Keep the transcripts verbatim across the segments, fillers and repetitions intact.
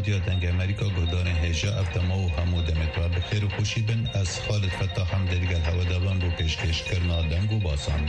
رادیو دنگ امریکا گودان هجا افتما و همو دمت و بخیر و خوشی بن از خالد فتاح هم درگل هوا دابان رو پیشکش کرنا دنگ و باسان.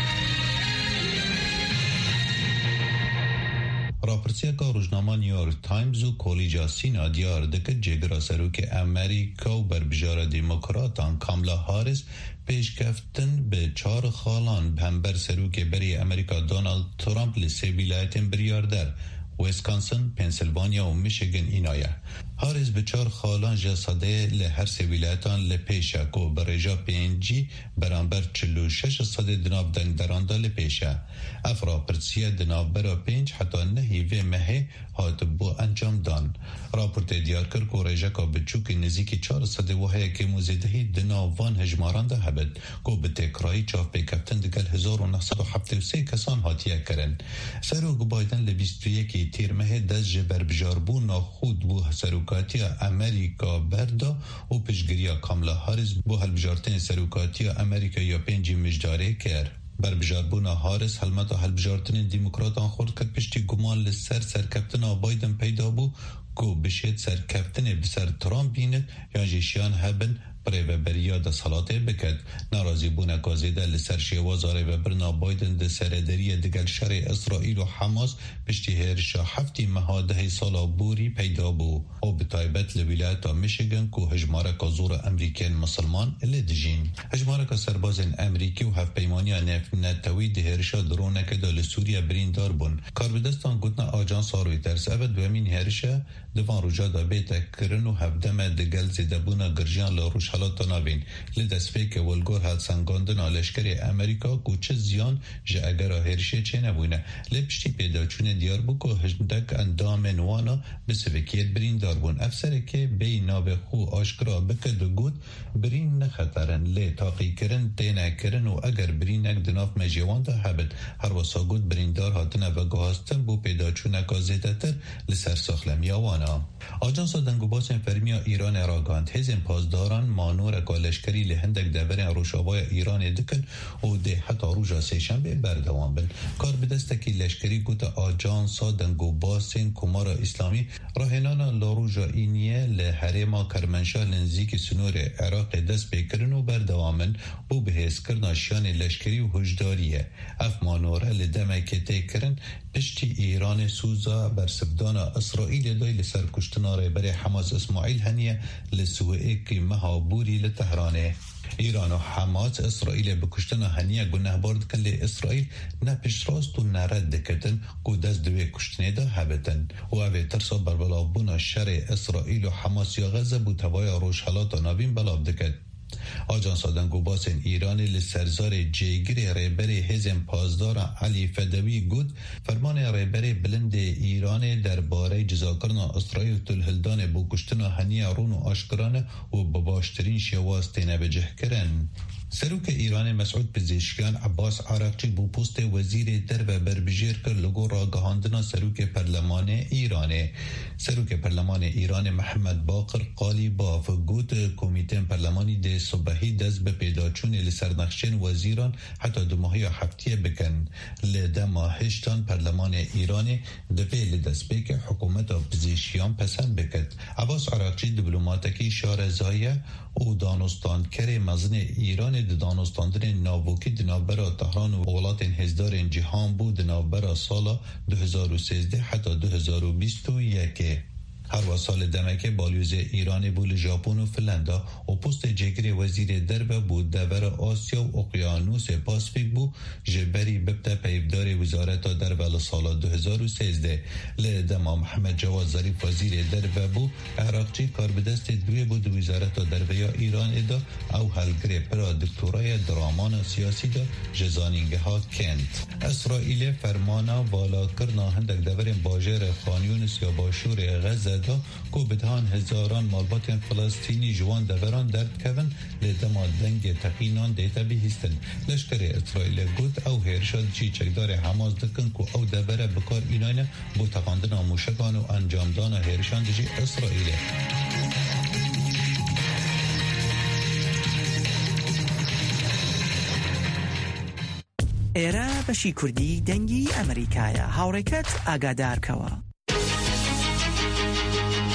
راپرسیا که روزنامه نیویورک تایمز و کلیجا سینا دیار دکت جگر سروک امریکا و بربجار دموکراتان کاملا هاریس پیش کفتن به چهار خالان همبر سروک بری امریکا دونالد ترامپ لسی ولایتین بریاردر ویسکانسن، پنسیلوانیا و میشیگن اینایه. هاریس به چهار خالان جساده لهر سی ولایتان لپیشه که برجا پینجی برانبر چلو شش صد دناب دنگ درانده لپیشه. افرا پرسیه دناب برا پینج حتی نهی و مهی هات بو انجام دان. راپورت دیار کرد که رجا که بچوک نزیکی چهار صد وحیه که موزیدهی دناوان هجماران ده هبد که به تکرایی چاپ پیکفتن دگل هزار و نهصد و هفتاد و سه کسان هاتیه کرن. سروک بایدن لبیست و یکی تیر مه دست جبر بجاربو ناخود بو سروکاتی امریکا بردا و پشگریا کاملا هاریس بو هلبجارتین سروکاتی امریکا یا پنجی مجداره کر. بر بجاربونا هاریس حلمت و هلبجارتین دیموکراتان خورد کد پشتی گمان لسر سرکفتن بایدن پیدا بو که بشید سرکفتن بسر ترامپ بیند یا جیشیان هبن برای بریا د صلاته بکد. ناراضی بونه گازیده لسر شیوازاره و برنا بایدن د سردری دگل شر اسرائیل و حماس پشتی هرشا هفتی مهاده سالا بوری پیدا بو او بتایبت لولایت میشیگن که هجماره که زور امریکن مسلمان لدجین. هجماره که سربازن امریکی و هف پیمانی نفت نتوی ده هرشا درونه که دل سوریا بریندار بون. کاربدستان گوتنا آجانس آروی ترس او دوامین هرشا دوان رجا دا بیتا کرن و هفدم دگل زیده بونا گرجیان لاروش حالات نابین لدسفه که ولگور حد سنگاندن آلشکر امریکا کوچه زیان جه اگر هرشه چه نبونه لپشتی پیداچون دیار بو که هجندک اندام نوانا بسوکیت برین دار بون. افسره که بی ناب خو آشکرا بکد و گود برین نخطرن لی تاقی کرن تینه کرن و اگر برین اک دناف مجیوان دا حبت هر واسا گود برین دار هاتنه و گهاستن بو پیداچون اکازیده تر لسر ساخلم یاوانا. آجانس دنگو باسن فرمیا ایران راگاند هزین پازداران مانور کالشکری لهندک دبر روشابای ایران دکن و ده حتی روژا سیشنبه بردوان بن. کار به دستکی لشکری گوت آجانس دنگو باسن کمار اسلامی راهنانا لاروژا اینیه لحرما کرمنشاه لنزیک سنور عراق دست بکرن و بردوامن و به حس کرن شیان لشکری و هجداریه. اف مانوره لدمک تکرن پشتی ایران سوزا بر سبدان اسرائیل دای لسر کشتناره برای حماس اسماعیل هنیه لسوئه که مهابوری لتهرانه. ایران و حماس اسرائیل بکشتن هنیه گناه بارد کن لی اسرائیل نه پیش راست و نرد کتن که دست دوی کشتنه دا هبتن و اوه ترسا بر بلابون شر اسرائیل و حماس یا غزه بو توای روش حالات نابین بلاب دکت. آجانس دنگو باسن ایران لسرزار جیگر ریبر هزم پازدار علی فدوی گود فرمان ریبر بلند ایران درباره جزاکرنا اسرائیل تلهلدان بو کشتن هنی رون و آشکرانه و بباشترین شواز تینه بجه کرن. سروک ایران مسعود پزشکیان عباس عراقچی بو پست وزیر در و بربجیر که لگو را گهاندنا سروک پرلمان ایرانه. سروک پرلمان ایران محمد باقر قالی باف گوت کمیته پرلمانی ده صبحی دست به پیداچون لسرنخشن وزیران حتی دو ماهی هفتیه بکن. لده ماهشتان پرلمان ایران دفعه لدست بک حکومت پزشکیان پسند بکد. عباس عراقچی دیپلماتیکی شارزایه او دانستان کره مزن ایران د دانستاندن ناوکی دنابرا تهران و ولات هزدار جهان بود دنابرا سالا دو هزار و سیزده حتی دو هزار و بیست و یک. هر و سال دمکه بالیوز ایران بول ژاپن و فنلندا و پست جگری وزیر درب بود دور آسیا و اقیانوس پاسفیک بو جبری ببت پیبدار وزارت درب سال دو هزار و سیزده. لدما محمد جواد ظریف وزیر درب بو عراقچی کار به دست دوی بود وزارت درب یا ایران ادا او هلگری پرا دکتورای درامان سیاسی دا جزانینگه ها کند. اسرائیل فرمانا والا کرنا هندک دور باجر خانیونس یا باشور غزه دا کو بدهان هزاران مالبات فلسطینی جوان دوران درد کون لدما دنگ تقینان دیتا بیهستن. لشکر اسرائیل گود او هرشاد چی چکدار حماس دکن کو او دوره بکار اینانه بو تقاندن موشکان و انجامدان هرشان دجی اسرائیل. ایرا بشی کردی دنگی امریکایا هاوریکت آگادار کوا.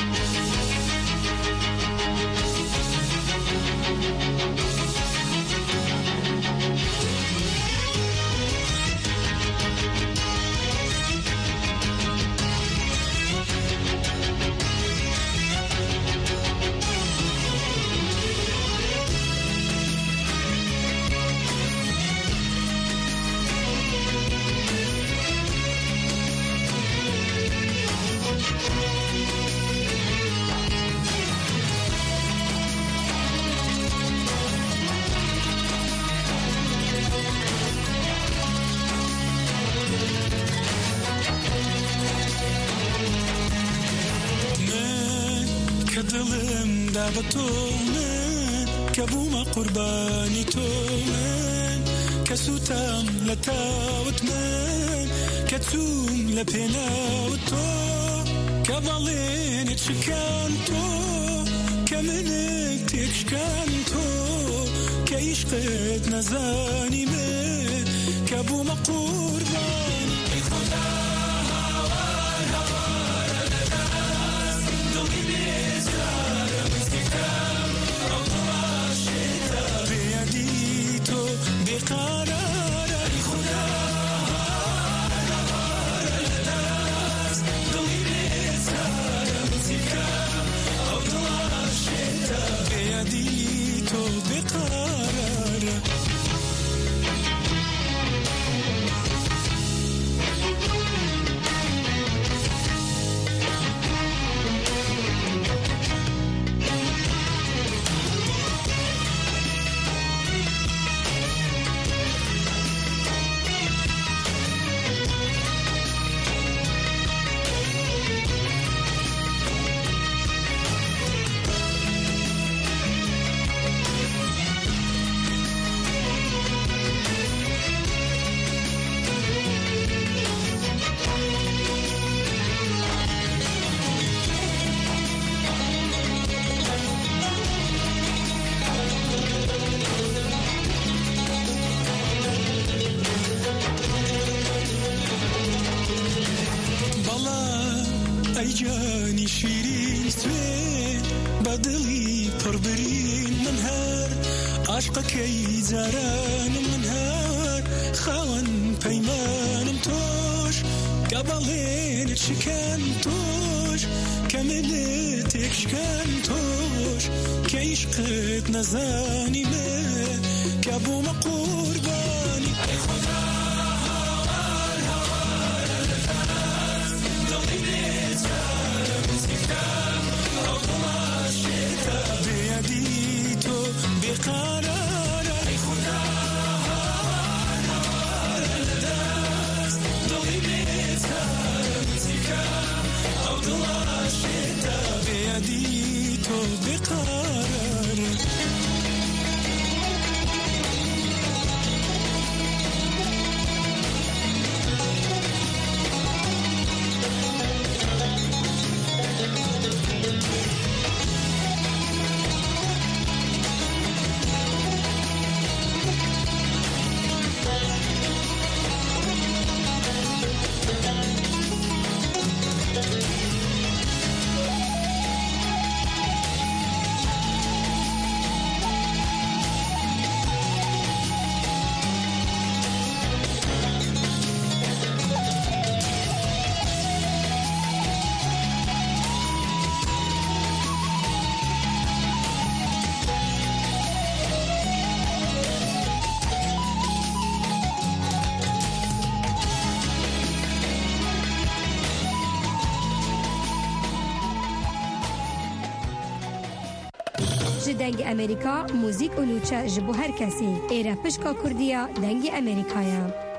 زنده با تو من که بوم قربانی تو من که سوتم لتاوت من که توم لپناوت تو که بالین چکن تو که منک تکشکن تو که عشقت نزانی من که بوم قربانی ای خدا هوار هوار لدست دلی بیزارم استکم الله شیطا بیادی تو بیقرار ای خدا هوار هوار لدست دلی بیزارم استکم الله شیطا بیادی تو بیقرار جاني شيرين سوين بدلي بربرين منهار عشقك يزاران منهار خوان بيمان توش قبلين تشكن توش كملتك شكن توش كيشقت نزاني من كابو مقرباني اي خدا هوار هوار لداس دلي بقرار ای خدا هوار هوار لدست دلی بیزارم استکم الله شیطا بیادی تو بقرار دنگ امریکا موزیک اولوچه جبو هر کسی ایره پشکا کردیا دنگ امریکایا